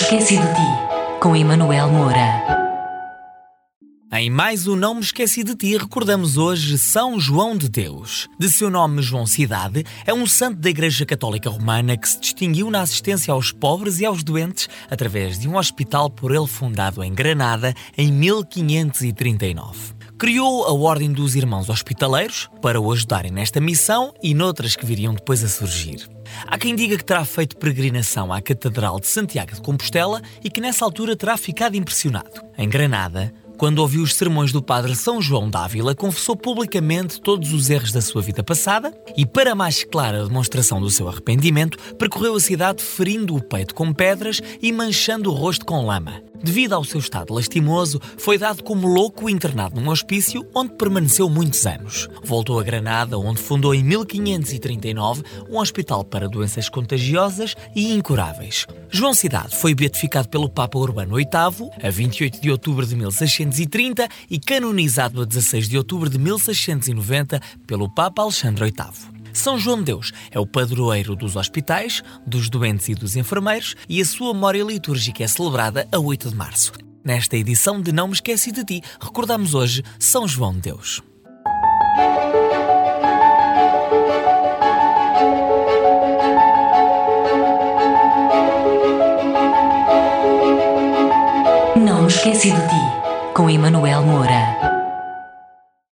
Esqueci de Ti, com Emanuel Moura. Em mais um Não Me Esqueci de Ti, recordamos hoje São João de Deus. De seu nome João Cidade, é um santo da Igreja Católica Romana que se distinguiu na assistência aos pobres e aos doentes através de um hospital por ele fundado em Granada em 1539. Criou a Ordem dos Irmãos Hospitaleiros para o ajudarem nesta missão e noutras que viriam depois a surgir. Há quem diga que terá feito peregrinação à Catedral de Santiago de Compostela e que nessa altura terá ficado impressionado. Em Granada, quando ouviu os sermões do padre São João d'Ávila, confessou publicamente todos os erros da sua vida passada e, para mais clara demonstração do seu arrependimento, percorreu a cidade ferindo o peito com pedras e manchando o rosto com lama. Devido ao seu estado lastimoso, foi dado como louco e internado num hospício onde permaneceu muitos anos. Voltou a Granada, onde fundou em 1539 um hospital para doenças contagiosas e incuráveis. João Cidade foi beatificado pelo Papa Urbano VIII a 28 de outubro de 1630 e canonizado a 16 de outubro de 1690 pelo Papa Alexandre VIII. São João de Deus é o padroeiro dos hospitais, dos doentes e dos enfermeiros e a sua memória litúrgica é celebrada a 8 de março. Nesta edição de Não Me Esqueci de Ti, recordamos hoje São João de Deus.